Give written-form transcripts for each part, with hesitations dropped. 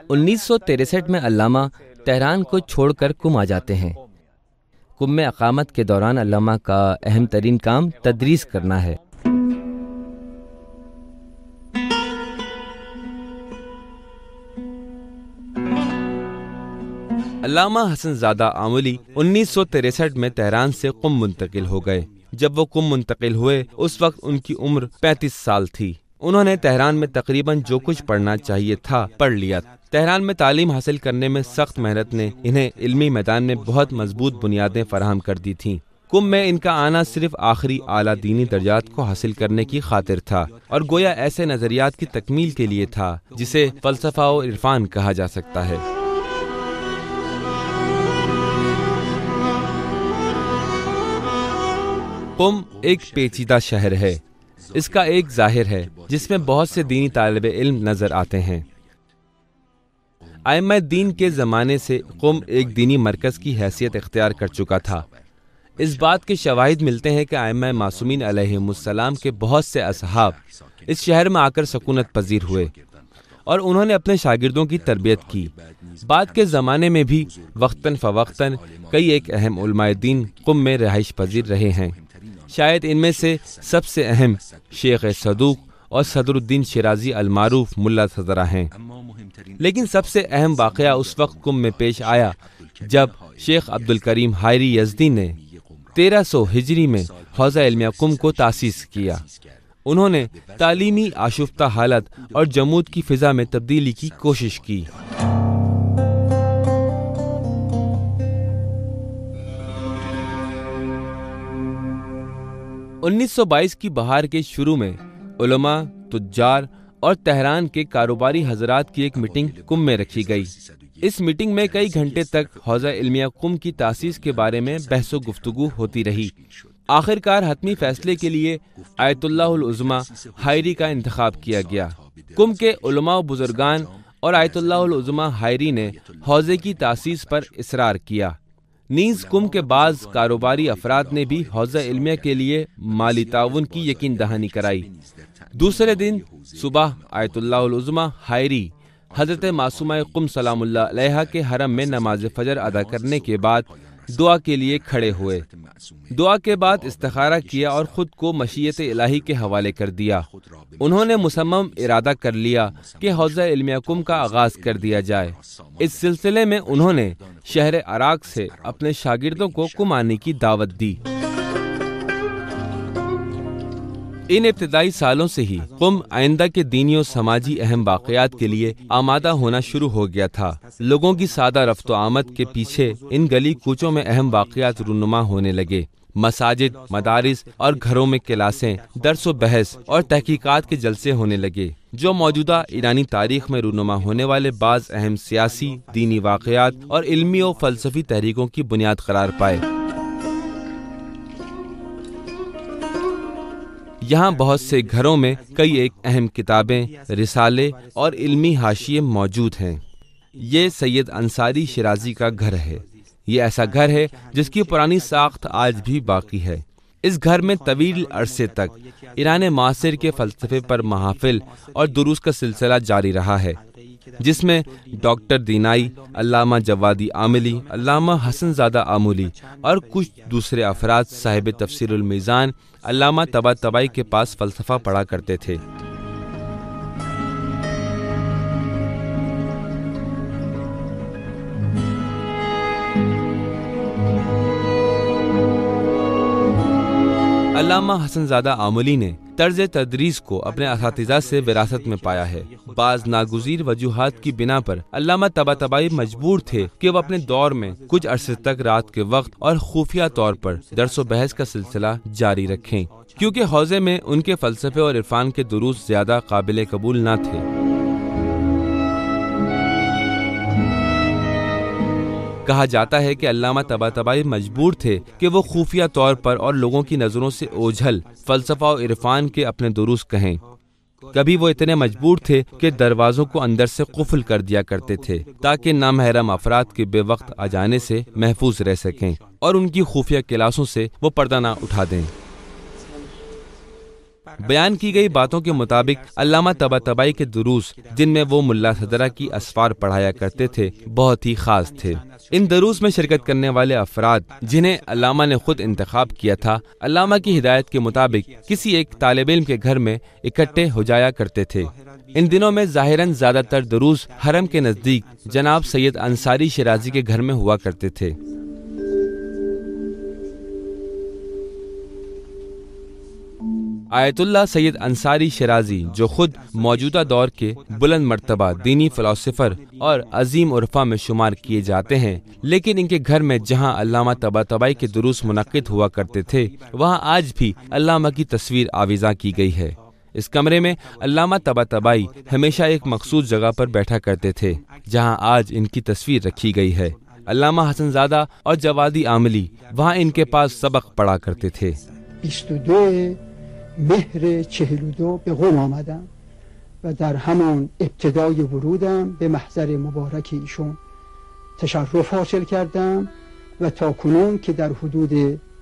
1963 میں علامہ تہران کو چھوڑ کر قم آ جاتے ہیں۔ قم میں اقامت کے دوران علامہ کا اہم ترین کام تدریس کرنا ہے۔ علامہ حسن زادہ آملی 1963 میں تہران سے قم منتقل ہو گئے۔ جب وہ قم منتقل ہوئے اس وقت ان کی عمر 35 سال تھی۔ انہوں نے تہران میں تقریباً جو کچھ پڑھنا چاہیے تھا پڑھ لیا۔ تہران میں تعلیم حاصل کرنے میں سخت محنت نے انہیں علمی میدان میں بہت مضبوط بنیادیں فراہم کر دی تھیں۔ قم میں ان کا آنا صرف آخری اعلیٰ دینی درجات کو حاصل کرنے کی خاطر تھا اور گویا ایسے نظریات کی تکمیل کے لیے تھا جسے فلسفہ و عرفان کہا جا سکتا ہے۔ قم ایک پیچیدہ شہر ہے۔ اس کا ایک ظاہر ہے جس میں بہت سے دینی طالب علم نظر آتے ہیں۔ ائمہ دین کے زمانے سے قم ایک دینی مرکز کی حیثیت اختیار کر چکا تھا۔ اس بات کے شواہد ملتے ہیں کہ ائمہ معصومین علیہم السلام کے بہت سے اصحاب اس شہر میں آ کر سکونت پذیر ہوئے اور انہوں نے اپنے شاگردوں کی تربیت کی۔ بعد کے زمانے میں بھی وقتاً فوقتاً کئی ایک اہم علماء دین قم میں رہائش پذیر رہے ہیں۔ شاید ان میں سے سب سے اہم شیخ صدوق اور صدر الدین شیرازی المعروف ملا صدرہ ہیں۔ لیکن سب سے اہم واقعہ اس وقت قم میں پیش آیا جب شیخ عبدالکریم حائری یزدی نے 1300 ہجری میں حوزہ علمیہ قم کو تاسیس کیا۔ انہوں نے تعلیمی آشفتہ حالت اور جمود کی فضا میں تبدیلی کی کوشش کی۔ 1922 کی بہار کے شروع میں علماء، تجار اور تہران کے کاروباری حضرات کی ایک میٹنگ قم میں رکھی گئی۔ اس میٹنگ میں کئی گھنٹے تک حوزہ علمیہ قم کی تاسیس کے بارے میں بحث و گفتگو ہوتی رہی۔ آخر کار حتمی فیصلے کے لیے آیت اللہ العظمیٰ حائری کا انتخاب کیا گیا۔ قم کے علماء و بزرگان اور آیت اللہ العظمیٰ حائری نے حوزے کی تاسیس پر اصرار کیا۔ نیز قم کے بعض کاروباری افراد نے بھی حوزہ علمیہ کے لیے مالی تعاون کی یقین دہانی کرائی۔ دوسرے دن صبح آیت اللہ العظمیٰ حائری حضرت معصومہ قم سلام اللہ علیہا کے حرم میں نماز فجر ادا کرنے کے بعد دعا کے لیے کھڑے ہوئے۔ دعا کے بعد استخارہ کیا اور خود کو مشیت الہی کے حوالے کر دیا۔ انہوں نے مصمم ارادہ کر لیا کہ حوزہ علمیہ قم کا آغاز کر دیا جائے۔ اس سلسلے میں انہوں نے شہر عراق سے اپنے شاگردوں کو قم آنے کی دعوت دی۔ ان ابتدائی سالوں سے ہی قم آئندہ کے دینی و سماجی اہم واقعات کے لیے آمادہ ہونا شروع ہو گیا تھا۔ لوگوں کی سادہ رفت و آمد کے پیچھے ان گلی کوچوں میں اہم واقعات رونما ہونے لگے۔ مساجد، مدارس اور گھروں میں کلاسیں، درس و بحث اور تحقیقات کے جلسے ہونے لگے، جو موجودہ ایرانی تاریخ میں رونما ہونے والے بعض اہم سیاسی، دینی واقعات اور علمی و فلسفی تحریکوں کی بنیاد قرار پائے۔ یہاں بہت سے گھروں میں کئی ایک اہم کتابیں، رسالے اور علمی حاشیے موجود ہیں۔ یہ سید انصاری شیرازی کا گھر ہے۔ یہ ایسا گھر ہے جس کی پرانی ساخت آج بھی باقی ہے۔ اس گھر میں طویل عرصے تک ایران معاصر کے فلسفے پر محافل اور دروس کا سلسلہ جاری رہا ہے، جس میں ڈاکٹر دینائی، علامہ جوادی آملی، علامہ حسن زادہ آملی اور کچھ دوسرے افراد صاحب تفسیر المیزان علامہ طباطبائی کے پاس فلسفہ پڑھا کرتے تھے۔ علامہ حسن زادہ آملی نے طرز تدریس کو اپنے اساتذہ سے وراثت میں پایا ہے۔ بعض ناگزیر وجوہات کی بنا پر علامہ طباطبائی مجبور تھے کہ وہ اپنے دور میں کچھ عرصے تک رات کے وقت اور خفیہ طور پر درس و بحث کا سلسلہ جاری رکھیں، کیونکہ حوزے میں ان کے فلسفے اور عرفان کے دروس زیادہ قابل قبول نہ تھے۔ کہا جاتا ہے کہ علامہ طباطبائی مجبور تھے کہ وہ خفیہ طور پر اور لوگوں کی نظروں سے اوجھل فلسفہ و عرفان کے اپنے دروس کہیں۔ کبھی وہ اتنے مجبور تھے کہ دروازوں کو اندر سے قفل کر دیا کرتے تھے تاکہ نامحرم افراد کے بے وقت آ جانے سے محفوظ رہ سکیں اور ان کی خفیہ کلاسوں سے وہ پردہ نہ اٹھا دیں۔ بیان کی گئی باتوں کے مطابق علامہ طباطبائی کے دروس جن میں وہ ملا صدرہ کی اسفار پڑھایا کرتے تھے بہت ہی خاص تھے۔ ان دروس میں شرکت کرنے والے افراد جنہیں علامہ نے خود انتخاب کیا تھا، علامہ کی ہدایت کے مطابق کسی ایک طالب علم کے گھر میں اکٹھے ہو جایا کرتے تھے۔ ان دنوں میں ظاہراً زیادہ تر دروس حرم کے نزدیک جناب سید انصاری شیرازی کے گھر میں ہوا کرتے تھے۔ آیت اللہ سید انصاری شیرازی جو خود موجودہ دور کے بلند مرتبہ دینی فلاسفر اور عظیم عرفا میں شمار کیے جاتے ہیں، لیکن ان کے گھر میں جہاں علامہ طباطبائی کے دروس منعقد ہوا کرتے تھے وہاں آج بھی علامہ کی تصویر آویزاں کی گئی ہے۔ اس کمرے میں علامہ طباطبائی ہمیشہ ایک مخصوص جگہ پر بیٹھا کرتے تھے جہاں آج ان کی تصویر رکھی گئی ہے۔ علامہ حسن زادہ اور جوادی عاملی وہاں ان کے پاس سبق پڑھا کرتے تھے۔ 22 مهر 42 به قم آمدم و در همان ابتدای ورودم به محضر مبارک ایشون تشرف حاصل کردم و تا کنون که در حدود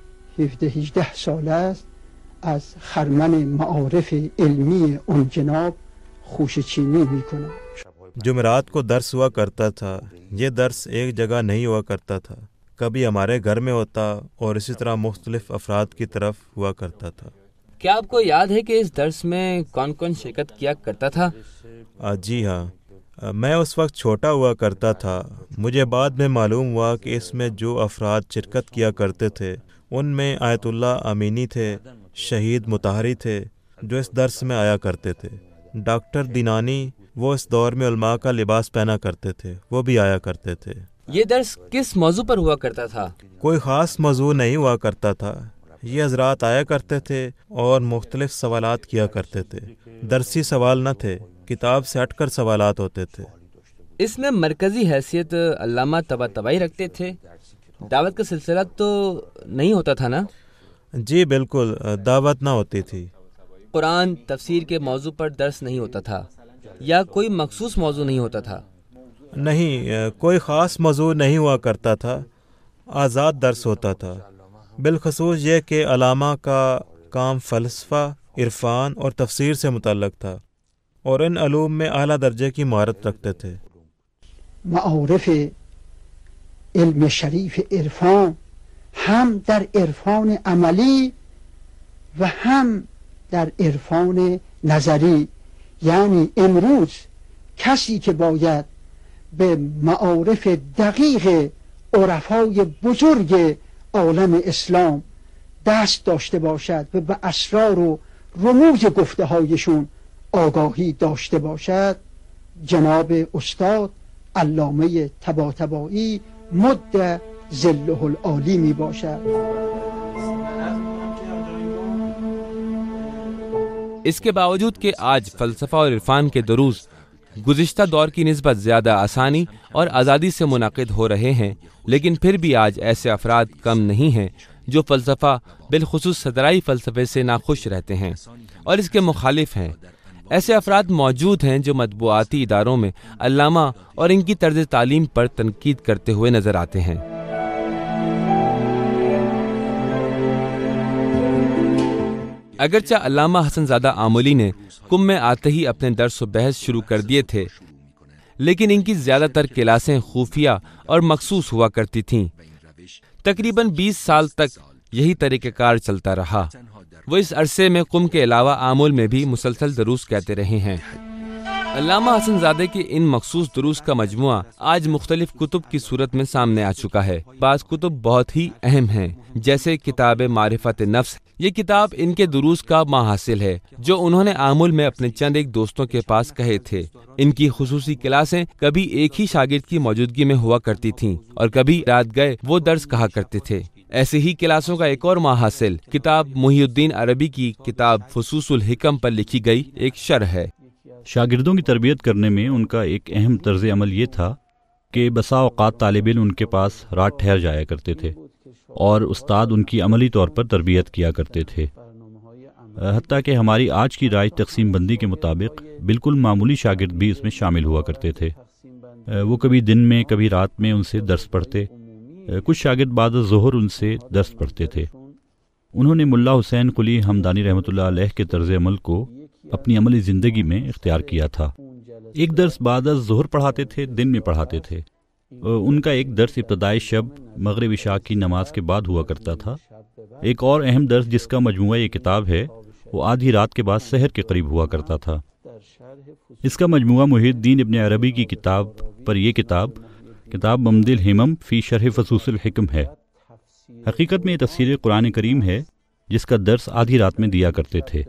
17-18 سال است از خرمن معارف علمی اون جناب خوشچینی میکنم۔ جمعرات کو درس ہوا کرتا تھا۔ یہ درس ایک جگہ نہیں ہوا کرتا تھا، کبھی ہمارے گھر میں ہوتا اور اسی طرح مختلف افراد کی طرف ہوا کرتا تھا۔ کیا آپ کو یاد ہے کہ اس درس میں کون کون شرکت کیا کرتا تھا؟ جی ہاں، میں اس وقت چھوٹا ہوا کرتا تھا۔ مجھے بعد میں معلوم ہوا کہ اس میں جو افراد شرکت کیا کرتے تھے ان میں آیت اللہ امینی تھے، شہید مطہری تھے جو اس درس میں آیا کرتے تھے، ڈاکٹر دینانی وہ اس دور میں علماء کا لباس پہنا کرتے تھے، وہ بھی آیا کرتے تھے۔ یہ درس کس موضوع پر ہوا کرتا تھا؟ کوئی خاص موضوع نہیں ہوا کرتا تھا، یہ حضرات آیا کرتے تھے اور مختلف سوالات کیا کرتے تھے۔ درسی سوال نہ تھے، کتاب سے ہٹ کر سوالات ہوتے تھے۔ اس میں مرکزی حیثیت علامہ طباطبائی رکھتے تھے، دعوت کا سلسلہ تو نہیں ہوتا تھا نا؟ جی بالکل، دعوت نہ ہوتی تھی۔ قرآن تفسیر کے موضوع پر درس نہیں ہوتا تھا یا کوئی مخصوص موضوع نہیں ہوتا تھا؟ نہیں، کوئی خاص موضوع نہیں ہوا کرتا تھا، آزاد درس ہوتا تھا۔ بالخصوص یہ کہ علامہ کا کام فلسفہ، عرفان اور تفسیر سے متعلق تھا اور ان علوم میں اعلیٰ درجے کی مہارت رکھتے تھے۔ معارف علم شریف عرفان هم در عرفان عملی و هم در عرفان نظری، یعنی امروز کسی که باید به معارف دقیق عرفای بزرگ عالم اسلام دست داشته باشد و به اسرار و رموز گفته هایشون آگاهی داشته باشد، جناب استاد علامه طباطبایی مد ظله العالی می باشد۔ اس کے باوجود کہ آج فلسفہ اور عرفان کے دروس گزشتہ دور کی نسبت زیادہ آسانی اور آزادی سے منعقد ہو رہے ہیں، لیکن پھر بھی آج ایسے افراد کم نہیں ہیں جو فلسفہ بالخصوص صدرائی فلسفے سے ناخوش رہتے ہیں اور اس کے مخالف ہیں۔ ایسے افراد موجود ہیں جو مطبوعاتی اداروں میں علامہ اور ان کی طرز تعلیم پر تنقید کرتے ہوئے نظر آتے ہیں۔ اگرچہ علامہ حسن زادہ آملی نے قم میں آتے ہی اپنے درس و بحث شروع کر دیے تھے، لیکن ان کی زیادہ تر کلاسیں خفیہ اور مخصوص ہوا کرتی تھیں۔ تقریباً 20 سال تک یہی طریقہ کار چلتا رہا۔ وہ اس عرصے میں قم کے علاوہ آمل میں بھی مسلسل دروس کہتے رہے ہیں۔ علامہ حسن زادہ کے ان مخصوص دروس کا مجموعہ آج مختلف کتب کی صورت میں سامنے آ چکا ہے۔ بعض کتب بہت ہی اہم ہیں، جیسے کتاب معرفت نفس۔ یہ کتاب ان کے دروس کا ماحصل ہے جو انہوں نے آمل میں اپنے چند ایک دوستوں کے پاس کہے تھے۔ ان کی خصوصی کلاسیں کبھی ایک ہی شاگرد کی موجودگی میں ہوا کرتی تھیں اور کبھی رات گئے وہ درس کہا کرتے تھے۔ ایسے ہی کلاسوں کا ایک اور ماحصل کتاب محی الدین عربی کی کتاب فصوص الحکم پر لکھی گئی ایک شرح ہے۔ شاگردوں کی تربیت کرنے میں ان کا ایک اہم طرز عمل یہ تھا کہ بسا اوقات طالب علم ان کے پاس رات ٹھہر جایا کرتے تھے اور استاد ان کی عملی طور پر تربیت کیا کرتے تھے، حتیٰ کہ ہماری آج کی رائج تقسیم بندی کے مطابق بالکل معمولی شاگرد بھی اس میں شامل ہوا کرتے تھے۔ وہ کبھی دن میں کبھی رات میں ان سے درس پڑھتے، کچھ شاگرد بعد ظہر ان سے درس پڑھتے تھے۔ انہوں نے ملا حسین قلی ہمدانی رحمۃ اللہ علیہ کے طرز عمل کو اپنی عملی زندگی میں اختیار کیا تھا۔ ایک درس بعد از ظہر پڑھاتے تھے، دن میں پڑھاتے تھے۔ ان کا ایک درس ابتدائی شب مغرب عشاء کی نماز کے بعد ہوا کرتا تھا۔ ایک اور اہم درس جس کا مجموعہ یہ کتاب ہے وہ آدھی رات کے بعد سحر کے قریب ہوا کرتا تھا۔ اس کا مجموعہ محی الدین ابن عربی کی کتاب پر یہ کتاب ممد الہمم فی شرح فصوص الحکم ہے۔ حقیقت میں یہ تفسیر قرآن کریم ہے جس کا درس آدھی رات میں دیا کرتے تھے۔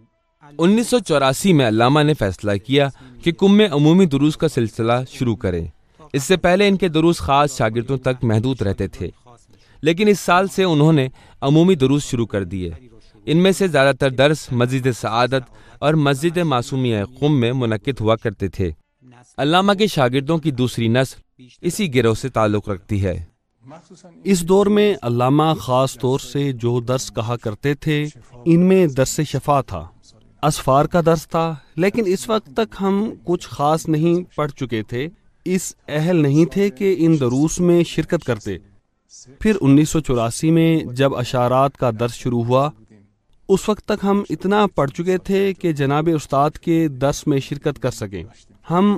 1984 میں علامہ نے فیصلہ کیا کہ قم میں عمومی دروس کا سلسلہ شروع کریں۔ اس سے پہلے ان کے دروس خاص شاگردوں تک محدود رہتے تھے، لیکن اس سال سے انہوں نے عمومی دروس شروع کر دیے۔ ان میں سے زیادہ تر درس مسجد سعادت اور مسجد معصومیہ قم میں منعقد ہوا کرتے تھے۔ علامہ کے شاگردوں کی دوسری نسل اسی گروہ سے تعلق رکھتی ہے۔ اس دور میں علامہ خاص طور سے جو درس کہا کرتے تھے ان میں درس شفا تھا، اسفار کا درس تھا، لیکن اس وقت تک ہم کچھ خاص نہیں پڑھ چکے تھے، اس اہل نہیں تھے کہ ان دروس میں شرکت کرتے۔ پھر 1984 میں جب اشارات کا درس شروع ہوا، اس وقت تک ہم اتنا پڑھ چکے تھے کہ جناب استاد کے درس میں شرکت کر سکیں۔ ہم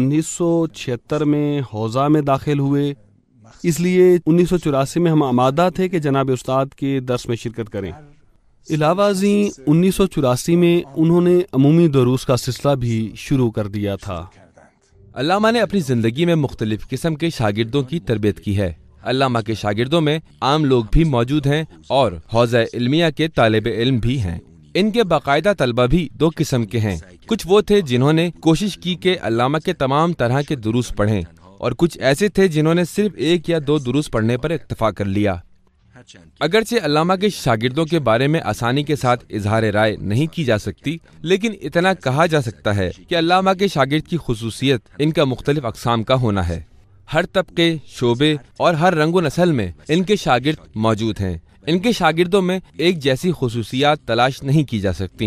1976 میں حوزہ میں داخل ہوئے، اس لیے 1984 میں ہم آمادہ تھے کہ جناب استاد کے درس میں شرکت کریں۔ علاوہ ازیں 1984 میں انہوں نے عمومی دروس کا سلسلہ بھی شروع کر دیا تھا۔ علامہ نے اپنی زندگی میں مختلف قسم کے شاگردوں کی تربیت کی ہے۔ علامہ کے شاگردوں میں عام لوگ بھی موجود ہیں اور حوزہ علمیہ کے طالب علم بھی ہیں۔ ان کے باقاعدہ طلبہ بھی دو قسم کے ہیں۔ کچھ وہ تھے جنہوں نے کوشش کی کہ علامہ کے تمام طرح کے دروس پڑھیں، اور کچھ ایسے تھے جنہوں نے صرف ایک یا دو دروس پڑھنے پر اکتفا کر لیا۔ اگرچہ علامہ کے شاگردوں کے بارے میں آسانی کے ساتھ اظہار رائے نہیں کی جا سکتی، لیکن اتنا کہا جا سکتا ہے کہ علامہ کے شاگرد کی خصوصیت ان کا مختلف اقسام کا ہونا ہے۔ ہر طبقے، شعبے اور ہر رنگ و نسل میں ان کے شاگرد موجود ہیں۔ ان کے شاگردوں میں ایک جیسی خصوصیات تلاش نہیں کی جا سکتی۔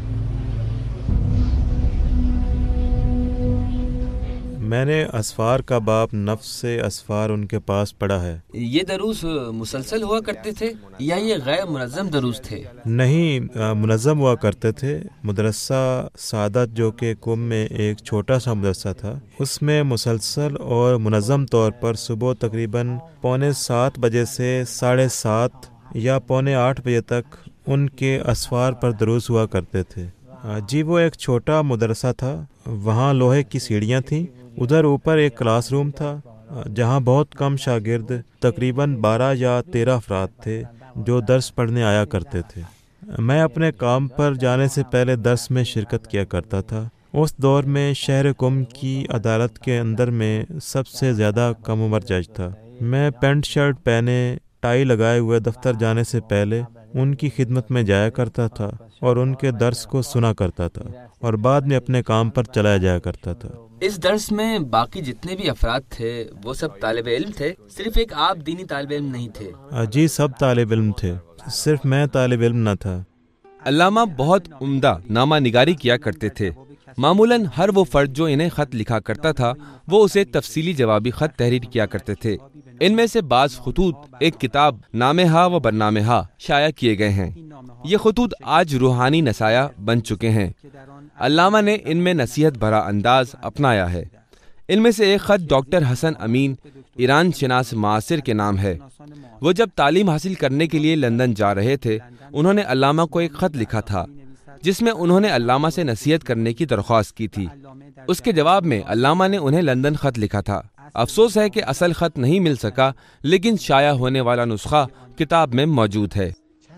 میں نے اسفار کا باب نفس سے اسفار ان کے پاس پڑھا ہے۔ یہ دروس مسلسل ہوا کرتے تھے یا یہ غیر منظم دروس تھے؟ نہیں، منظم ہوا کرتے تھے۔ مدرسہ سعادت جو کہ قم میں ایک چھوٹا سا مدرسہ تھا، اس میں مسلسل اور منظم طور پر صبح تقریباً 7:15 بجے سے 7:30 یا 7:45 بجے تک ان کے اسفار پر دروس ہوا کرتے تھے۔ جی، وہ ایک چھوٹا مدرسہ تھا، وہاں لوہے کی سیڑھیاں تھیں، ادھر اوپر ایک کلاس روم تھا جہاں بہت کم شاگرد، تقریباً 12 یا 13 افراد تھے جو درس پڑھنے آیا کرتے تھے۔ میں اپنے کام پر جانے سے پہلے درس میں شرکت کیا کرتا تھا۔ اس دور میں شہر قم کی عدالت کے اندر میں سب سے زیادہ کم عمر جج تھا۔ میں پینٹ شرٹ پہنے، ٹائی لگائے ہوئے دفتر جانے سے پہلے ان کی خدمت میں جایا کرتا تھا اور ان کے درس کو سنا کرتا تھا اور بعد میں اپنے کام پر چلا جایا کرتا تھا۔ اس درس میں باقی جتنے بھی افراد تھے وہ سب طالب علم تھے؟ صرف ایک آپ دینی طالب علم نہیں تھے؟ جی، سب طالب علم تھے، صرف میں طالب علم نہ تھا۔ علامہ بہت عمدہ نامہ نگاری کیا کرتے تھے۔ معمولاً ہر وہ فرد جو انہیں خط لکھا کرتا تھا وہ اسے تفصیلی جوابی خط تحریر کیا کرتے تھے۔ ان میں سے بعض خطوط ایک کتاب نامہ ہا و برنامہ ہا شائع کیے گئے ہیں۔ یہ خطوط آج روحانی نصایح بن چکے ہیں۔ علامہ نے ان میں نصیحت بھرا انداز اپنایا ہے۔ ان میں سے ایک خط ڈاکٹر حسن امین، ایران شناس معاصر کے نام ہے۔ وہ جب تعلیم حاصل کرنے کے لیے لندن جا رہے تھے، انہوں نے علامہ کو ایک خط لکھا تھا جس میں انہوں نے علامہ سے نصیحت کرنے کی درخواست کی تھی۔ اس کے جواب میں علامہ نے انہیں لندن خط لکھا تھا۔ افسوس ہے کہ اصل خط نہیں مل سکا، لیکن شائع ہونے والا نسخہ کتاب میں موجود ہے۔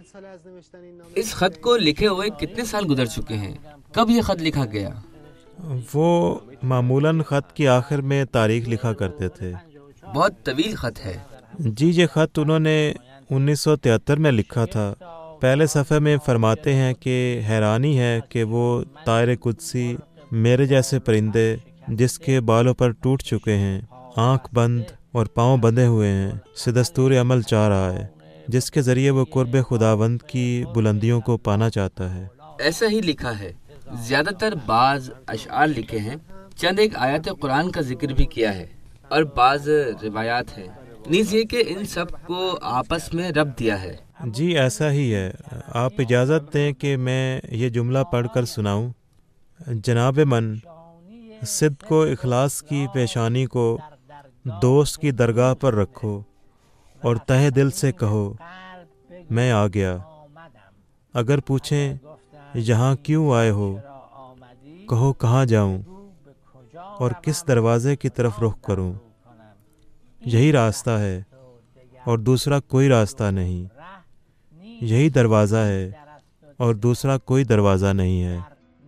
اس خط کو لکھے ہوئے کتنے سال گزر چکے ہیں؟ کب یہ خط لکھا گیا؟ وہ معمولاً خط کی آخر میں تاریخ لکھا کرتے تھے۔ بہت طویل خط ہے۔ جی، یہ خط انہوں نے 1973 میں لکھا تھا۔ پہلے صفحے میں فرماتے ہیں کہ حیرانی ہے کہ وہ طائر قدسی میرے جیسے پرندے جس کے بالوں پر ٹوٹ چکے ہیں، آنکھ بند اور پاؤں بندھے ہوئے ہیں، سے دستور عمل چاہ رہا ہے، جس کے ذریعے وہ قرب خداوند کی بلندیوں کو پانا چاہتا ہے۔ ایسا ہی لکھا ہے۔ زیادہ تر بعض اشعار لکھے ہیں، چند ایک آیات قرآن کا ذکر بھی کیا ہے اور بعض روایات ہیں۔ نیز یہ کہ ان سب کو آپس میں ربط دیا ہے۔ جی ایسا ہی ہے۔ آپ اجازت دیں کہ میں یہ جملہ پڑھ کر سناؤں۔ جناب من، صدق و اخلاص کی پیشانی کو دوست کی درگاہ پر رکھو اور تہہ دل سے کہو میں آ گیا۔ اگر پوچھیں یہاں کیوں آئے ہو، کہو کہاں جاؤں اور کس دروازے کی طرف رخ کروں۔ یہی راستہ ہے اور دوسرا کوئی راستہ نہیں، یہی دروازہ ہے اور دوسرا کوئی دروازہ نہیں ہے۔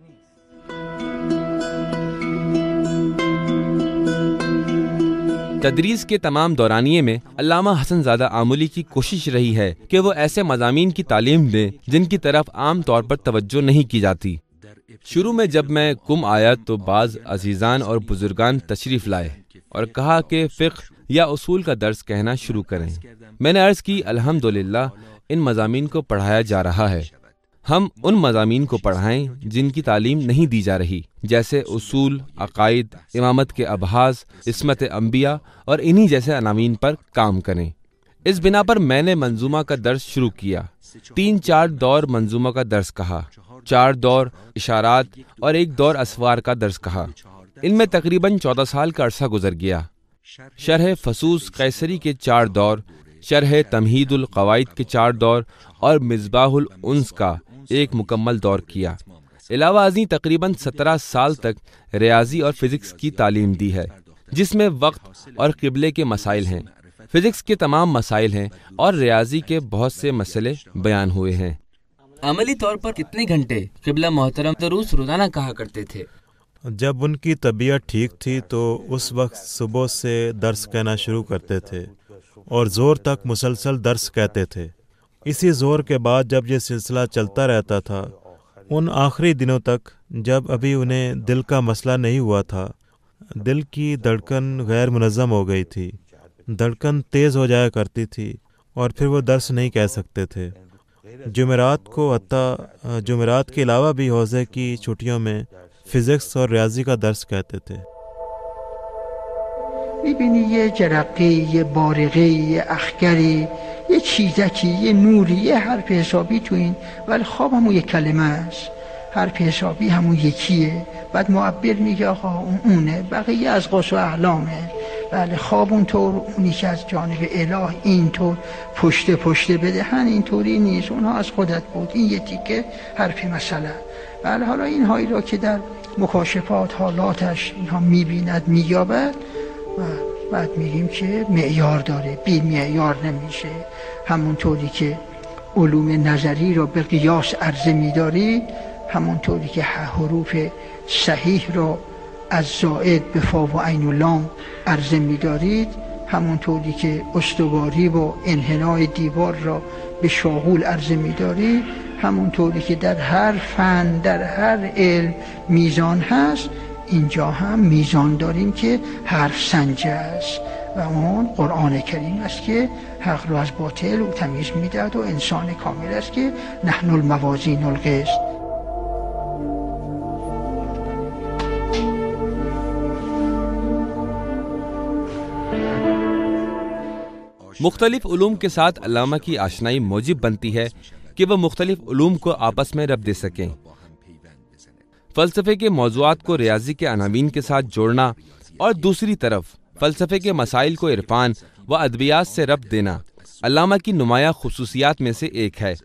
تدریس کے تمام دورانیے میں علامہ حسن زادہ آملی کی کوشش رہی ہے کہ وہ ایسے مضامین کی تعلیم دیں جن کی طرف عام طور پر توجہ نہیں کی جاتی۔ شروع میں جب میں قم آیا تو بعض عزیزان اور بزرگان تشریف لائے اور کہا کہ فقہ یا اصول کا درس کہنا شروع کریں۔ میں نے عرض کی الحمدللہ ان مضامین کو پڑھایا جا رہا ہے، ہم ان مضامین کو پڑھائیں جن کی تعلیم نہیں دی جا رہی، جیسے اصول، عقائد، امامت کے ابحاث، عصمت انبیاء اور انہی جیسے عناوین پر کام کریں۔ اس بنا پر میں نے منظومہ کا درس شروع کیا۔ 3-4 دور منظومہ کا درس کہا، 4 دور اشارات اور 1 دور اسوار کا درس کہا۔ ان میں تقریباً 14 سال کا عرصہ گزر گیا۔ شرح فصوص قیصری کے 4 دور، شرح تمہید القواعد کے 4 دور اور مصباح الانس کا 1 مکمل دور کیا۔ علاوہ ازیں تقریباً 17 سال تک ریاضی اور فزکس کی تعلیم دی ہے، جس میں وقت اور قبلے کے مسائل ہیں، فزکس کے تمام مسائل ہیں اور ریاضی کے بہت سے مسئلے بیان ہوئے ہیں۔ عملی طور پر کتنے گھنٹے قبلہ محترم دروس روزانہ کہا کرتے تھے؟ جب ان کی طبیعت ٹھیک تھی تو اس وقت صبح سے درس کہنا شروع کرتے تھے اور زور تک مسلسل درس کہتے تھے۔ اسی زور کے بعد جب یہ سلسلہ چلتا رہتا تھا، ان آخری دنوں تک جب ابھی انہیں دل کا مسئلہ نہیں ہوا تھا، دل کی دھڑکن غیر منظم ہو گئی تھی، دھڑکن تیز ہو جایا کرتی تھی اور پھر وہ درس نہیں کہہ سکتے تھے۔ جمعرات کے علاوہ بھی حوزے کی چھٹیوں میں فزکس اور ریاضی کا درس کہتے تھے۔ میبینی یه جرقه، یه بارقه، یه اخگری، یه چیزکی، یه نوری، یه حرف حسابی تو این، ولی خواب همون یک کلمه است، حرف حسابی همون یکیه، بعد معبر میگه آقا اونه، بقیه از قص و احلامه. بله خواب اونطور، اونی که از جانب اله اینطور پشت بدهن اینطوری نیست، اونها از خودت بود، این یه تیکه حرف مثلا. بله حالا این هایی را که در مکاشفات حالاتش اینها میبیند مییابد و بعد میگیم که معیار داره، بی معیار نمیشه. همونطوری که علوم نظری را به قیاس عرضه میدارید، همونطوری که حروف صحیح را از زائد به فا و عین و لام عرضه میدارید، همونطوری که استواری و انحنای دیوار را به شاغول عرضه میدارید، همونطوری که در هر فن در هر علم میزان هست، اینجا هم میزان داریم که حرف سنجه است و اون قرآن کریم است که حق را از باطل و تمیز میدهد و انسان کامل است که نحن الموازین القسط. مختلف علوم کے ساتھ علامہ کی آشنائی موجب بنتی ہے کہ وہ مختلف علوم کو آپس میں ربط دے سکیں۔ فلسفے کے موضوعات کو ریاضی کے عناوین کے ساتھ جوڑنا اور دوسری طرف فلسفے کے مسائل کو عرفان و ادبیات سے ربط دینا علامہ کی نمایاں خصوصیات میں سے ایک ہے۔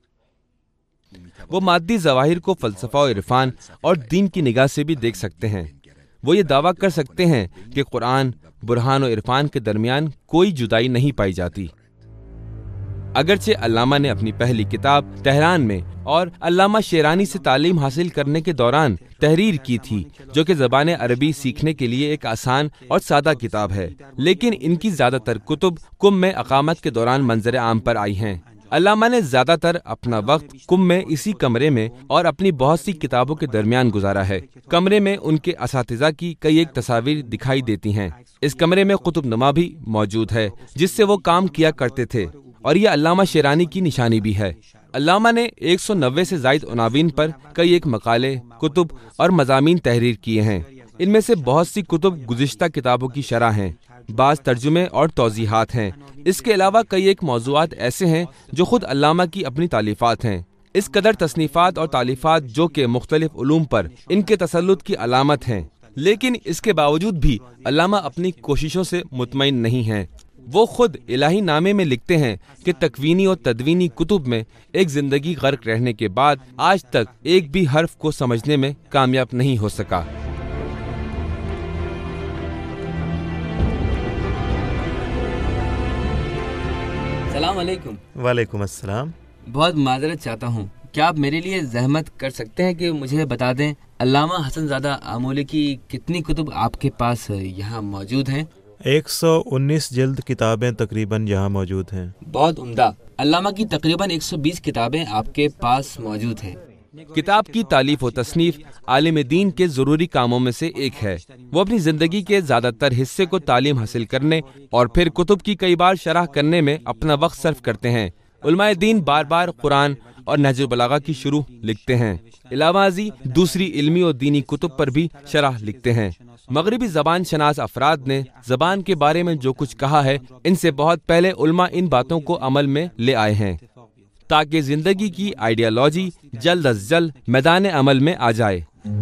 وہ مادی ظواہر کو فلسفہ و عرفان اور دین کی نگاہ سے بھی دیکھ سکتے ہیں۔ وہ یہ دعویٰ کر سکتے ہیں کہ قرآن، برہان و عرفان کے درمیان کوئی جدائی نہیں پائی جاتی۔ اگرچہ علامہ نے اپنی پہلی کتاب تہران میں اور علامہ شیرانی سے تعلیم حاصل کرنے کے دوران تحریر کی تھی، جو کہ زبان عربی سیکھنے کے لیے ایک آسان اور سادہ کتاب ہے، لیکن ان کی زیادہ تر کتب قم میں اقامت کے دوران منظر عام پر آئی ہیں۔ علامہ نے زیادہ تر اپنا وقت قم میں اسی کمرے میں اور اپنی بہت سی کتابوں کے درمیان گزارا ہے۔ کمرے میں ان کے اساتذہ کی کئی ایک تصاویر دکھائی دیتی ہیں۔ اس کمرے میں قطب نما بھی موجود ہے جس سے وہ کام کیا کرتے تھے، اور یہ علامہ شیرانی کی نشانی بھی ہے۔ علامہ نے 190 سے زائد عناوین پر کئی ایک مقالے، کتب اور مضامین تحریر کیے ہیں۔ ان میں سے بہت سی کتب گزشتہ کتابوں کی شرح ہیں۔ بعض ترجمے اور توضیحات ہیں۔ اس کے علاوہ کئی ایک موضوعات ایسے ہیں جو خود علامہ کی اپنی تالیفات ہیں۔ اس قدر تصنیفات اور تالیفات جو کہ مختلف علوم پر ان کے تسلط کی علامت ہیں، لیکن اس کے باوجود بھی علامہ اپنی کوششوں سے مطمئن نہیں ہیں۔ وہ خود الہی نامے میں لکھتے ہیں کہ تکوینی اور تدوینی کتب میں ایک زندگی غرق رہنے کے بعد آج تک ایک بھی حرف کو سمجھنے میں کامیاب نہیں ہو سکا۔ السلام علیکم۔ وعلیکم السلام۔ بہت معذرت چاہتا ہوں، کیا آپ میرے لیے زحمت کر سکتے ہیں کہ مجھے بتا دیں علامہ حسن زادہ آمولی کی کتنی کتب آپ کے پاس یہاں موجود ہیں؟ 119 جلد کتابیں تقریباً یہاں موجود ہیں۔ بہت عمدہ۔ علامہ کی تقریباً 120 کتابیں آپ کے پاس موجود ہیں۔ کتاب کی تالیف و تصنیف عالم دین کے ضروری کاموں میں سے ایک ہے۔ وہ اپنی زندگی کے زیادہ تر حصے کو تعلیم حاصل کرنے اور پھر کتب کی کئی بار شرح کرنے میں اپنا وقت صرف کرتے ہیں۔ علماء دین بار بار قرآن اور نہج البلاغہ کی شروح لکھتے ہیں۔ علاوہ ازیں دوسری علمی اور دینی کتب پر بھی شرح لکھتے ہیں۔ مغربی زبان شناس افراد نے زبان کے بارے میں جو کچھ کہا ہے، ان سے بہت پہلے علماء ان باتوں کو عمل میں لے آئے ہیں تاکہ زندگی کی آئیڈیالوجی جلد از جلد میدان عمل میں آ جائے۔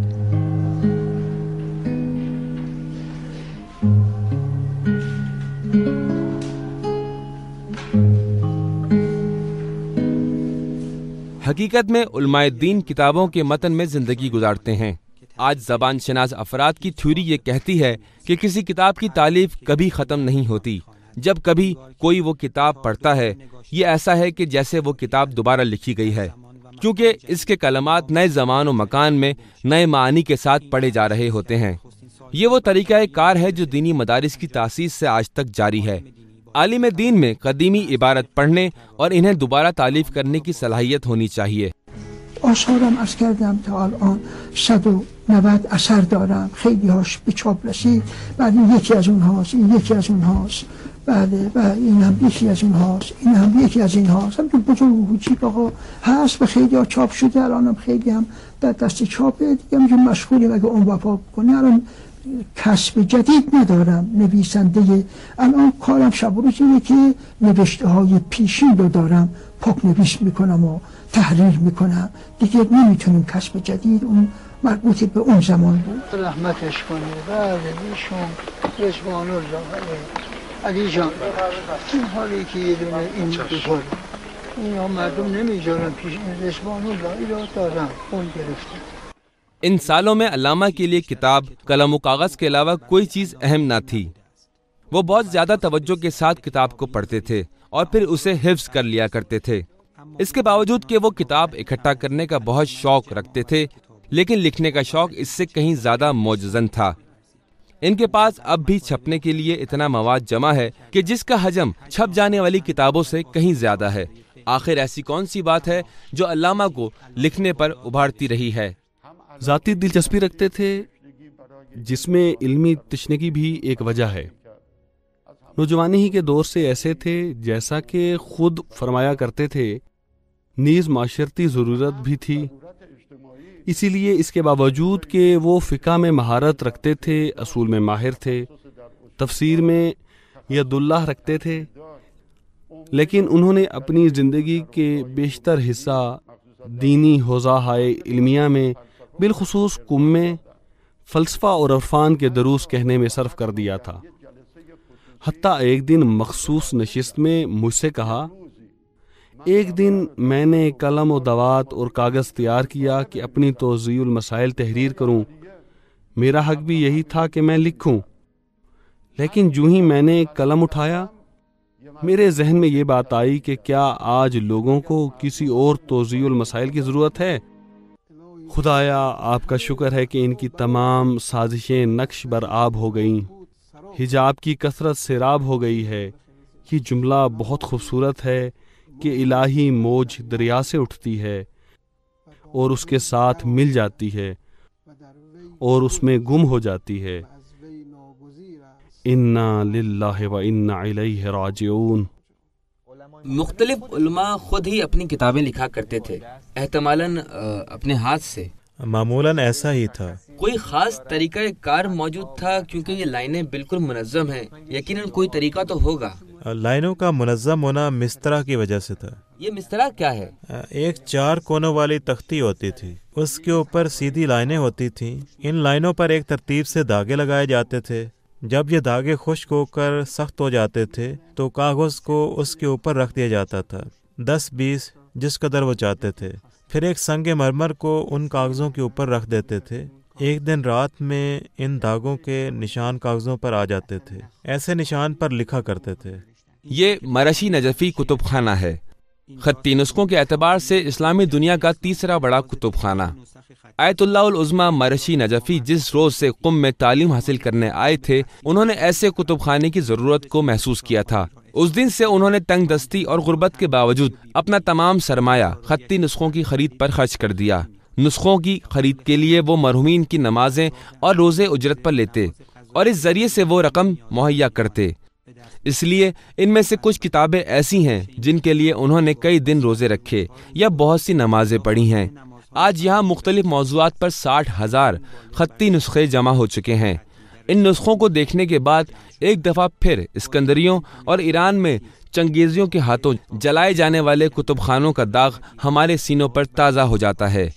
حقیقت میں علماء دین کتابوں کے متن میں زندگی گزارتے ہیں۔ آج زبان شناس افراد کی تھیوری یہ کہتی ہے کہ کسی کتاب کی تالیف کبھی ختم نہیں ہوتی۔ جب کبھی کوئی وہ کتاب پڑھتا ہے، یہ ایسا ہے کہ جیسے وہ کتاب دوبارہ لکھی گئی ہے، کیونکہ اس کے کلمات نئے زمان و مکان میں نئے معانی کے ساتھ پڑھے جا رہے ہوتے ہیں۔ یہ وہ طریقہ کار ہے جو دینی مدارس کی تاسیس سے آج تک جاری ہے۔ عالم دین میں قدیمی عبارت پڑھنے اور انہیں دوبارہ تالیف کرنے کی صلاحیت ہونی چاہیے۔ آثارم عرض کردم تا الان 190 اثر دارم، خیلی هاش به چاپ رسید، بعد این یکی از اونهاست، این یکی از اونهاست، بله این هم یکی از اونهاست، این هم یکی از اینهاست، هم تو بزرگ و کوچیک آقا هست، به خیلی ها چاپ شده، الانم خیلی هم در دست چاپه، دیگه میگه مشغولیم اگه اون وفا کنه. الان کسب جدید ندارم، نویسنده الان کارم شب و روز اینه که نوشته های پیشین رو دارم پاک نویس میکنم و تحریر میکنم، دیگه نمیتونیم کسب جدید، اون مربوط به اون زمان بود. رحمتش کنه. بله ایشون رضوان الله علی جان، این حالی که یه دونه این بخوره اینا مردم نمیذارن پیش، این رضوان الله اینا دارم اون گرفته۔ ان سالوں میں علامہ کے لیے کتاب، قلم و کاغذ کے علاوہ کوئی چیز اہم نہ تھی۔ وہ بہت زیادہ توجہ کے ساتھ کتاب کو پڑھتے تھے اور پھر اسے حفظ کر لیا کرتے تھے۔ اس کے باوجود کہ وہ کتاب اکٹھا کرنے کا بہت شوق رکھتے تھے، لیکن لکھنے کا شوق اس سے کہیں زیادہ موجزن تھا۔ ان کے پاس اب بھی چھپنے کے لیے اتنا مواد جمع ہے کہ جس کا حجم چھپ جانے والی کتابوں سے کہیں زیادہ ہے۔ آخر ایسی کون سی بات ہے جو علامہ کو لکھنے پر ابھارتی رہی ہے؟ ذاتی دلچسپی رکھتے تھے، جس میں علمی تشنگی بھی ایک وجہ ہے۔ نوجوانی ہی کے دور سے ایسے تھے، جیسا کہ خود فرمایا کرتے تھے، نیز معاشرتی ضرورت بھی تھی۔ اسی لیے اس کے باوجود کہ وہ فقہ میں مہارت رکھتے تھے، اصول میں ماہر تھے، تفسیر میں ید اللہ رکھتے تھے، لیکن انہوں نے اپنی زندگی کے بیشتر حصہ دینی حوزہ علمیہ میں، بالخصوص قم میں فلسفہ اور عرفان کے دروس کہنے میں صرف کر دیا تھا۔ حتیٰ ایک دن مخصوص نشست میں مجھ سے کہا، ایک دن میں نے قلم و دوات اور کاغذ تیار کیا کہ اپنی توضیح المسائل تحریر کروں، میرا حق بھی یہی تھا کہ میں لکھوں، لیکن جو ہی میں نے قلم اٹھایا میرے ذہن میں یہ بات آئی کہ کیا آج لوگوں کو کسی اور توضیح المسائل کی ضرورت ہے؟ خدایا آپ کا شکر ہے کہ ان کی تمام سازشیں نقش بر آب ہو گئیں، حجاب کی کثرت سیراب ہو گئی ہے۔ یہ جملہ بہت خوبصورت ہے کہ الہی موج دریا سے اٹھتی ہے اور اس کے ساتھ مل جاتی ہے اور اس میں گم ہو جاتی ہے۔ انا للہ و انا الیہ راجعون۔ مختلف علماء خود ہی اپنی کتابیں لکھا کرتے تھے، احتمالاً اپنے ہاتھ سے۔ معمولاً ایسا ہی تھا۔ کوئی خاص طریقہ کار موجود تھا؟ کیونکہ یہ لائنیں بالکل منظم ہیں، یقیناً کوئی طریقہ تو ہوگا۔ لائنوں کا منظم ہونا مسترا کی وجہ سے تھا۔ یہ مسترا کیا ہے؟ ایک 4 کونوں والی تختی ہوتی تھی، اس کے اوپر سیدھی لائنیں ہوتی تھیں۔ ان لائنوں پر ایک ترتیب سے دھاگے لگائے جاتے تھے۔ جب یہ دھاگے خشک ہو کر سخت ہو جاتے تھے تو کاغذ کو اس کے اوپر رکھ دیا جاتا تھا، 10-20 جس قدر وہ چاہتے تھے۔ پھر ایک سنگ مرمر کو ان کاغذوں کے اوپر رکھ دیتے تھے۔ ایک دن رات میں ان دھاگوں کے نشان کاغذوں پر آ جاتے تھے، ایسے نشان پر لکھا کرتے تھے۔ یہ مرشی نجفی کتب خانہ ہے، خطی نسخوں کے اعتبار سے اسلامی دنیا کا تیسرا بڑا کتب خانہ۔ آیت اللہ العظمی مرشی نجفی جس روز سے قم میں تعلیم حاصل کرنے آئے تھے، انہوں نے ایسے کتب خانے کی ضرورت کو محسوس کیا تھا۔ اس دن سے انہوں نے تنگ دستی اور غربت کے باوجود اپنا تمام سرمایہ خطی نسخوں کی خرید پر خرچ کر دیا۔ نسخوں کی خرید کے لیے وہ مرحومین کی نمازیں اور روزے اجرت پر لیتے اور اس ذریعے سے وہ رقم مہیا کرتے۔ اس لیے ان میں سے کچھ کتابیں ایسی ہیں جن کے لیے انہوں نے کئی دن روزے رکھے یا بہت سی نمازیں پڑھی ہیں۔ آج یہاں مختلف موضوعات پر 60,000 خطی نسخے جمع ہو چکے ہیں۔ ان نسخوں کو دیکھنے کے بعد ایک دفعہ پھر اسکندریوں اور ایران میں چنگیزیوں کے ہاتھوں جلائے جانے والے کتب خانوں کا داغ ہمارے سینوں پر تازہ ہو جاتا ہے۔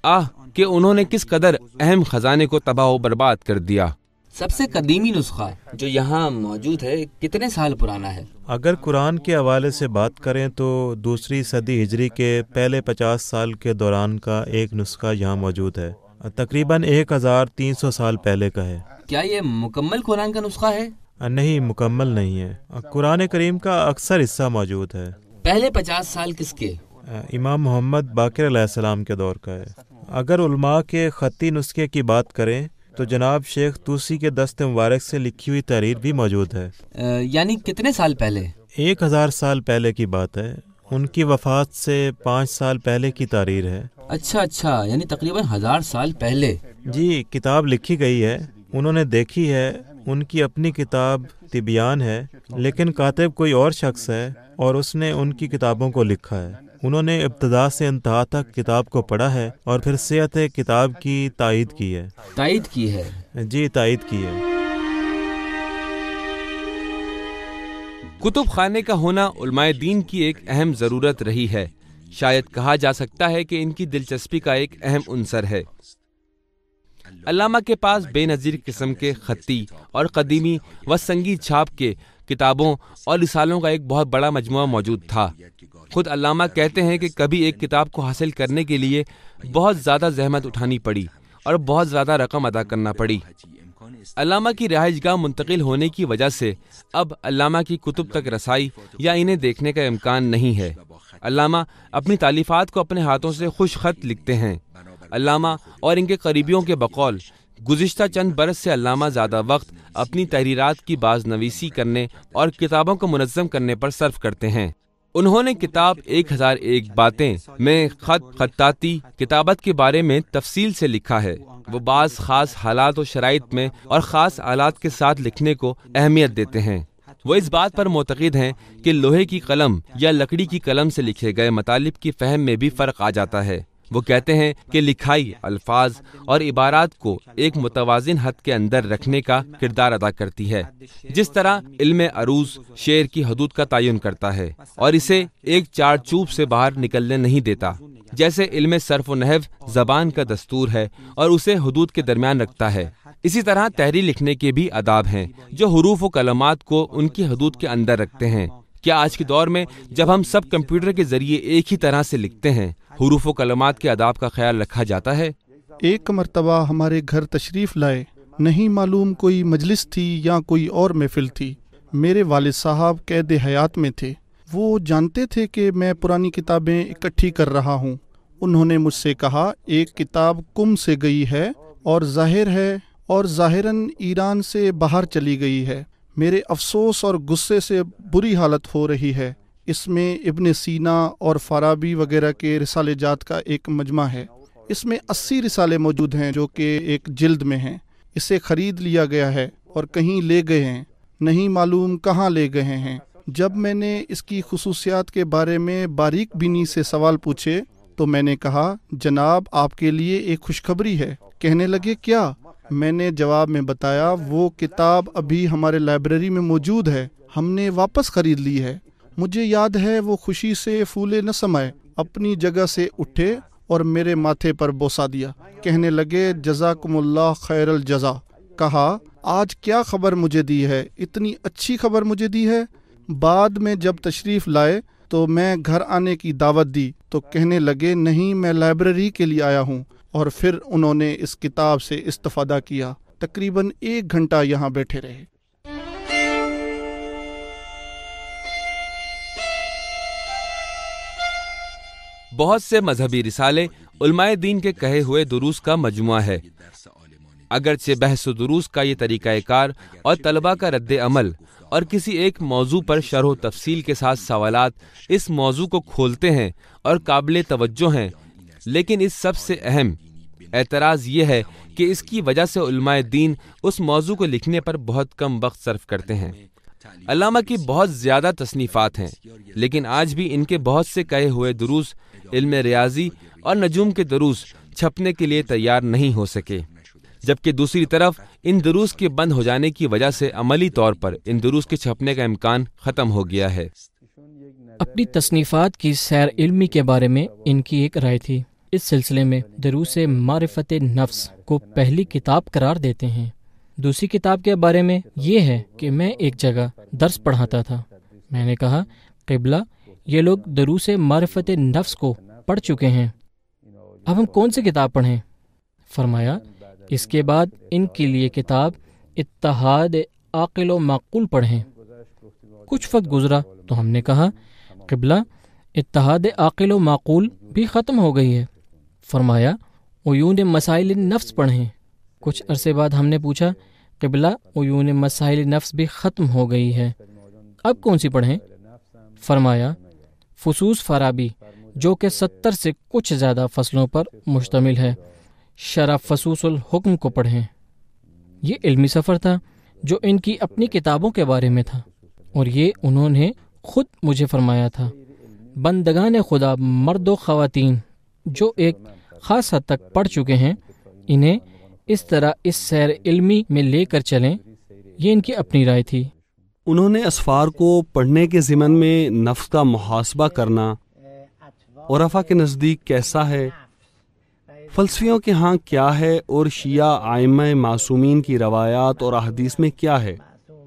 کہ انہوں نے کس قدر اہم خزانے کو تباہ و برباد کر دیا۔ سب سے قدیمی نسخہ جو یہاں موجود ہے کتنے سال پرانا ہے؟ اگر قرآن کے حوالے سے بات کریں تو 2 صدی ہجری کے پہلے 50 سال کے دوران کا ایک نسخہ یہاں موجود ہے، تقریباً 1300 سال پہلے کا ہے۔ کیا یہ مکمل قرآن کا نسخہ ہے؟ نہیں، مکمل نہیں ہے۔ قرآن کریم کا اکثر حصہ موجود ہے۔ پہلے 50 سال کس کے؟ امام محمد باقر علیہ السلام کے دور کا ہے۔ اگر علماء کے خطی نسخے کی بات کریں تو جناب شیخ طوسی کے دست مبارک سے لکھی ہوئی تحریر بھی موجود ہے۔ یعنی کتنے سال پہلے؟ 1000 سال پہلے کی بات ہے۔ ان کی وفات سے 5 سال پہلے کی تحریر ہے۔ اچھا، یعنی تقریباً 1000 سال پہلے۔ جی، کتاب لکھی گئی ہے، انہوں نے دیکھی ہے، ان کی اپنی کتاب طبیان ہے، لیکن کاتب کوئی اور شخص ہے اور اس نے ان کی کتابوں کو لکھا ہے۔ انہوں نے ابتدا سے انتہا تک کتاب کو پڑھا ہے اور پھر صحت کتاب کی تائید کی ہے۔ تائید کی ہے؟ جی، تائید کی ہے۔ کتب خانے کا ہونا علماء دین کی ایک اہم ضرورت رہی ہے۔ شاید کہا جا سکتا ہے کہ ان کی دلچسپی کا ایک اہم عنصر ہے۔ علامہ کے پاس بے نظیر قسم کے خطی اور قدیمی و سنگی چھاپ کے کتابوں اور رسالوں کا ایک بہت بڑا مجموعہ موجود تھا۔ خود علامہ کہتے ہیں کہ کبھی ایک کتاب کو حاصل کرنے کے لیے بہت زیادہ زحمت اٹھانی پڑی اور بہت زیادہ رقم ادا کرنا پڑی۔ علامہ کی رہائش گاہ منتقل ہونے کی وجہ سے اب علامہ کی کتب تک رسائی یا انہیں دیکھنے کا امکان نہیں ہے۔ علامہ اپنی تالیفات کو اپنے ہاتھوں سے خوش خط لکھتے ہیں۔ علامہ اور ان کے قریبیوں کے بقول گزشتہ چند برس سے علامہ زیادہ وقت اپنی تحریرات کی بازنویسی کرنے اور کتابوں کو منظم کرنے پر صرف کرتے ہیں۔ انہوں نے کتاب 1001 باتیں میں خطاطی کتابت کے بارے میں تفصیل سے لکھا ہے۔ وہ بعض خاص حالات و شرائط میں اور خاص آلات کے ساتھ لکھنے کو اہمیت دیتے ہیں۔ وہ اس بات پر معتقد ہیں کہ لوہے کی قلم یا لکڑی کی قلم سے لکھے گئے مطالب کی فہم میں بھی فرق آ جاتا ہے۔ وہ کہتے ہیں کہ لکھائی الفاظ اور عبارات کو ایک متوازن حد کے اندر رکھنے کا کردار ادا کرتی ہے، جس طرح علم عروض شعر کی حدود کا تعین کرتا ہے اور اسے ایک چار چوب سے باہر نکلنے نہیں دیتا، جیسے علم صرف و نحو زبان کا دستور ہے اور اسے حدود کے درمیان رکھتا ہے۔ اسی طرح تحریر لکھنے کے بھی آداب ہیں جو حروف و کلمات کو ان کی حدود کے اندر رکھتے ہیں۔ کیا آج کے دور میں جب ہم سب کمپیوٹر کے ذریعے ایک ہی طرح سے لکھتے ہیں، حروف و کلمات کے آداب کا خیال رکھا جاتا ہے؟ ایک مرتبہ ہمارے گھر تشریف لائے، نہیں معلوم کوئی مجلس تھی یا کوئی اور محفل تھی۔ میرے والد صاحب قید حیات میں تھے۔ وہ جانتے تھے کہ میں پرانی کتابیں اکٹھی کر رہا ہوں۔ انہوں نے مجھ سے کہا ایک کتاب کم سے گئی ہے اور ظاہر ہے اور ظاہراً ایران سے باہر چلی گئی ہے۔ میرے افسوس اور غصے سے بری حالت ہو رہی ہے۔ اس میں ابن سینا اور فارابی وغیرہ کے رسالے جات کا ایک مجمع ہے۔ اس میں 80 رسالے موجود ہیں جو کہ ایک جلد میں ہیں۔ اسے خرید لیا گیا ہے اور کہیں لے گئے ہیں، نہیں معلوم کہاں لے گئے ہیں۔ جب میں نے اس کی خصوصیات کے بارے میں باریک بینی سے سوال پوچھے تو میں نے کہا جناب آپ کے لیے ایک خوشخبری ہے، کہنے لگے کیا؟ میں نے جواب میں بتایا وہ کتاب ابھی ہمارے لائبریری میں موجود ہے، ہم نے واپس خرید لی ہے۔ مجھے یاد ہے وہ خوشی سے پھولے نہ سمائے، اپنی جگہ سے اٹھے اور میرے ماتھے پر بوسہ دیا۔ کہنے لگے جزاکم اللہ خیر الجزا۔ کہا آج کیا خبر مجھے دی ہے؟ اتنی اچھی خبر مجھے دی ہے۔ بعد میں جب تشریف لائے تو میں گھر آنے کی دعوت دی تو کہنے لگے نہیں، میں لائبریری کے لیے آیا ہوں، اور پھر انہوں نے اس کتاب سے استفادہ کیا۔ تقریباً 1 گھنٹہ یہاں بیٹھے رہے۔ بہت سے مذہبی رسالے علماء دین کے کہے ہوئے دروس کا مجموعہ ہے۔ اگرچہ بحث و دروس کا یہ طریقہ کار اور طلباء کا رد عمل اور کسی ایک موضوع پر شرح و تفصیل کے ساتھ سوالات اس موضوع کو کھولتے ہیں اور قابل توجہ ہیں، لیکن اس سب سے اہم اعتراض یہ ہے کہ اس کی وجہ سے علماء دین اس موضوع کو لکھنے پر بہت کم وقت صرف کرتے ہیں۔ علامہ کی بہت زیادہ تصنیفات ہیں، لیکن آج بھی ان کے بہت سے کہے ہوئے دروس علم ریاضی اور نجوم کے دروس چھپنے کے لیے تیار نہیں ہو سکے، جبکہ دوسری طرف ان دروس کے بند ہو جانے کی وجہ سے عملی طور پر ان دروس کے چھپنے کا امکان ختم ہو گیا ہے۔ اپنی تصنیفات کی سیر علمی کے بارے میں ان کی ایک رائے تھی۔ اس سلسلے میں دروس معرفت نفس کو پہلی کتاب قرار دیتے ہیں۔ دوسری کتاب کے بارے میں یہ ہے کہ میں ایک جگہ درس پڑھاتا تھا، میں نے کہا قبلہ یہ لوگ دروس معرفت نفس کو پڑھ چکے ہیں، اب ہم کون سی کتاب پڑھیں؟ فرمایا اس کے بعد ان کے لیے کتاب اتحاد عاقل و معقول پڑھیں۔ کچھ وقت گزرا تو ہم نے کہا قبلہ اتحاد عاقل و معقول بھی ختم ہو گئی ہے۔ فرمایا عیون مسائل نفس پڑھیں۔ کچھ عرصے بعد ہم نے پوچھا قبلہ عیون مسائل نفس بھی ختم ہو گئی ہے، اب کون سی پڑھیں؟ فرمایا فصوص فارابی جو کہ 70 سے کچھ زیادہ فصلوں پر مشتمل ہے، شرح فصوص الحکم کو پڑھیں۔ یہ علمی سفر تھا جو ان کی اپنی کتابوں کے بارے میں تھا، اور یہ انہوں نے خود مجھے فرمایا تھا۔ بندگان خدا مرد و خواتین جو ایک خاص حد تک پڑھ چکے ہیں، انہیں اس طرح اس سیر علمی میں لے کر چلیں، یہ ان کی اپنی رائے تھی۔ انہوں نے اسفار کو پڑھنے کے ضمن میں نفس کا محاسبہ کرنا عرفا کے نزدیک کیسا ہے، فلسفیوں کے ہاں کیا ہے، اور شیعہ ائمہ معصومین کی روایات اور احادیث میں کیا ہے،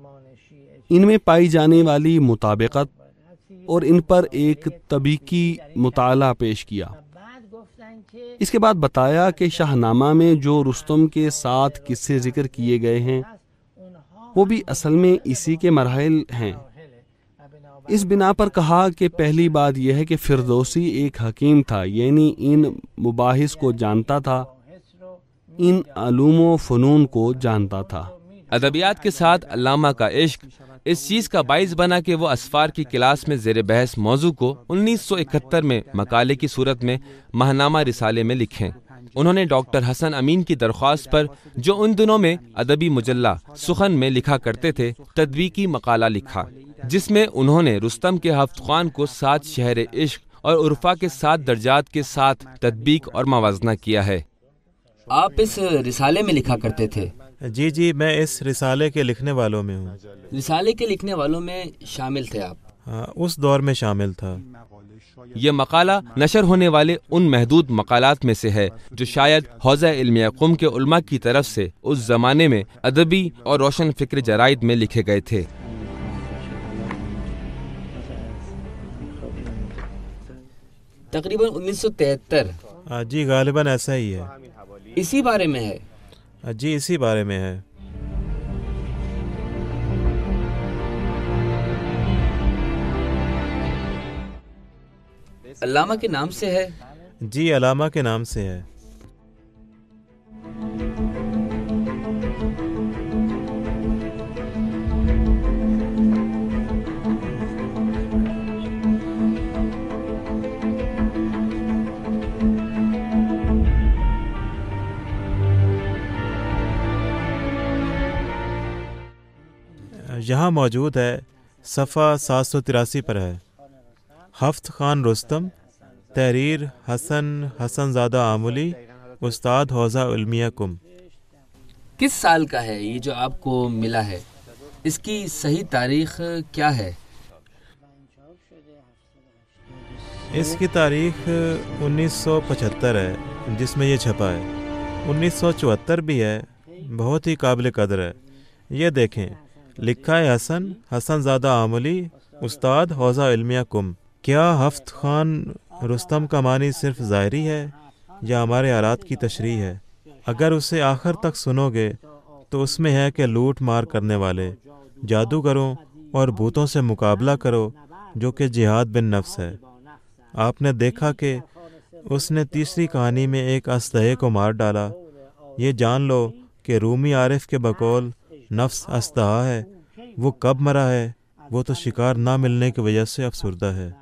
ان میں پائی جانے والی مطابقت اور ان پر ایک طبیقی مطالعہ پیش کیا۔ اس کے بعد بتایا کہ شاہ نامہ میں جو رستم کے ساتھ قصے ذکر کیے گئے ہیں وہ بھی اصل میں اسی کے مراحل ہیں۔ اس بنا پر کہا کہ پہلی بات یہ ہے کہ فردوسی ایک حکیم تھا، یعنی ان مباحث کو جانتا تھا، ان علوم و فنون کو جانتا تھا۔ ادبیات کے ساتھ علامہ کا عشق اس چیز کا باعث بنا کہ وہ اسفار کی کلاس میں زیر بحث موضوع کو 1971 میں مقالے کی صورت میں ماہنامہ رسالے میں لکھیں۔ انہوں نے ڈاکٹر حسن امین کی درخواست پر، جو ان دنوں میں ادبی مجلہ سخن میں لکھا کرتے تھے، تطبیقی مقالہ لکھا، جس میں انہوں نے رستم کے 7 خوان کو 7 شہر عشق اور عرفا کے 7 درجات کے ساتھ تطبیق اور موازنہ کیا ہے۔ آپ اس رسالے میں لکھا کرتے تھے؟ جی میں اس رسالے کے لکھنے والوں میں ہوں۔ رسالے کے لکھنے والوں میں شامل تھے آپ؟ اس دور میں شامل تھا۔ یہ مقالہ نشر ہونے والے ان محدود مقالات میں سے ہے جو شاید حوزہ علمیہ قم کے علماء کی طرف سے اس زمانے میں ادبی اور روشن فکر جرائد میں لکھے گئے تھے۔ تقریباً 1973۔ جی غالباً ایسا ہی ہے۔ اسی بارے میں ہے؟ جی اسی بارے میں ہے۔ علامہ کے نام سے ہے؟ جی علامہ کے نام سے ہے۔ یہاں موجود ہے، صفحہ 783 پر ہے۔ 7 خان رستم، تحریر حسن زادہ آملی، استاد حوزہ علمیہ کم۔ کس سال کا ہے یہ جو آپ کو ملا ہے؟ اس کی صحیح تاریخ کیا ہے؟ اس کی تاریخ 1975 ہے جس میں یہ چھپا ہے۔ 1974 بھی ہے، بہت ہی قابل قدر ہے۔ یہ دیکھیں، لکھا ہے حسن زادہ آملی، استاد حوزہ علمیہ کم۔ کیا ہفت خان رستم کا معنی صرف ظاہری ہے یا ہمارے حالات کی تشریح ہے؟ اگر اسے آخر تک سنو گے تو اس میں ہے کہ لوٹ مار کرنے والے، جادوگروں اور بھوتوں سے مقابلہ کرو، جو کہ جہاد بن نفس ہے۔ آپ نے دیکھا کہ اس نے تیسری کہانی میں ایک اسدہے کو مار ڈالا۔ یہ جان لو کہ رومی عارف کے بقول نفس اسدہا ہے، وہ کب مرا ہے؟ وہ تو شکار نہ ملنے کی وجہ سے افسردہ ہے۔